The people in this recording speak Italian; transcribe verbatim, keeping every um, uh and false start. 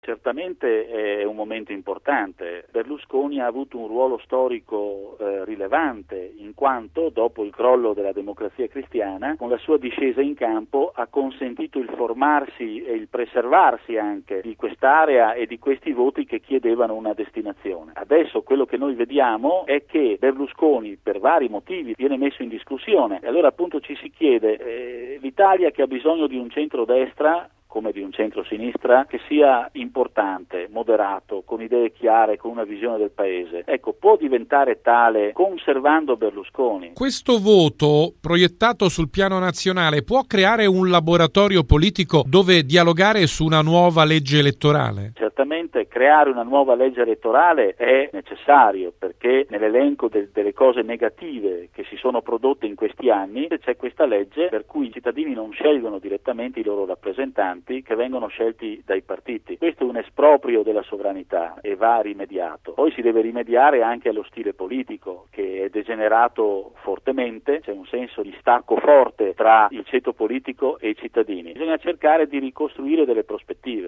certamente è un momento importante. Berlusconi ha avuto un ruolo storico eh, rilevante, in quanto dopo il crollo della Democrazia Cristiana, con la sua discesa in campo ha consentito il formarsi e il preservarsi anche di quest'area e di questi voti che chiedevano una destinazione. Adesso quello che noi vediamo è che Berlusconi, per vari motivi, viene messo in discussione e allora appunto ci si chiede eh, l'Italia che ha bisogno di un centrodestra come di un centro-sinistra che sia importante, moderato, con idee chiare, con una visione del paese. Ecco, può diventare tale conservando Berlusconi. Questo voto proiettato sul piano nazionale può creare un laboratorio politico dove dialogare su una nuova legge elettorale? Certamente creare una nuova legge elettorale è necessario, perché nell'elenco de- delle cose negative che si sono prodotte in questi anni c'è questa legge per cui i cittadini non scelgono direttamente i loro rappresentanti che vengono scelti dai partiti. Questo è un esproprio della sovranità e va rimediato. Poi si deve rimediare anche allo stile politico che è degenerato fortemente, c'è un senso di stacco forte tra il ceto politico e i cittadini. Bisogna cercare di ricostruire delle prospettive.